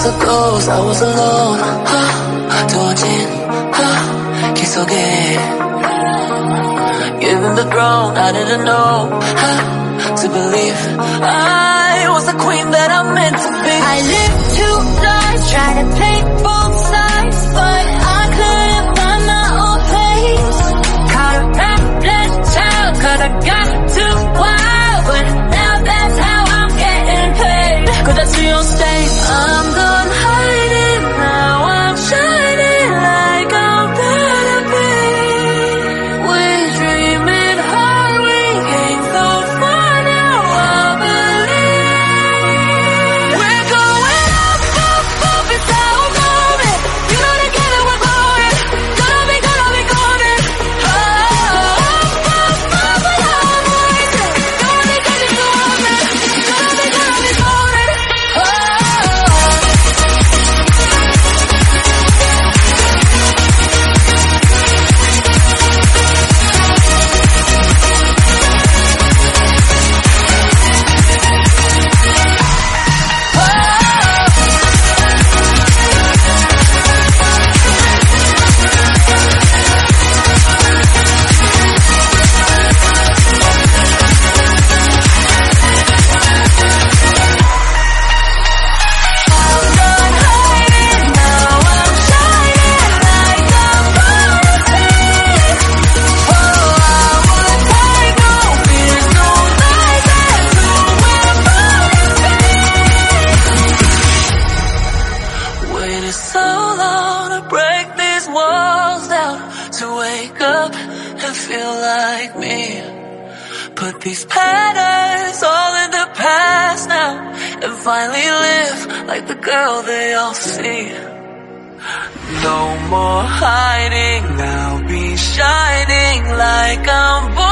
a ghost, I was alone. 두어진 길 속에 given the throne, I didn't know how to believe I was the queen that I'm meant to be. I lived two lives, tried to play both sides, but I couldn't find my own place. Caught a restless child, 'cause I got too wild, but now that's how I'm getting paid. 'Cause I see on stage, I'm done hiding, now I'm shining like I'm better be. We dreaming hard, we came so far, now I believe. We're going up, up, up, it's how I'm moving. You know together we're growing, gonna be golden. Oh, up, up, up, but I'm rising. Gonna be getting to woman, gonna be golden. Oh. Waited so long to break these walls down, to wake up and feel like me. Put these patterns all in the past now, and finally live like the girl they all see. No more hiding, I'll be shining like I'm born.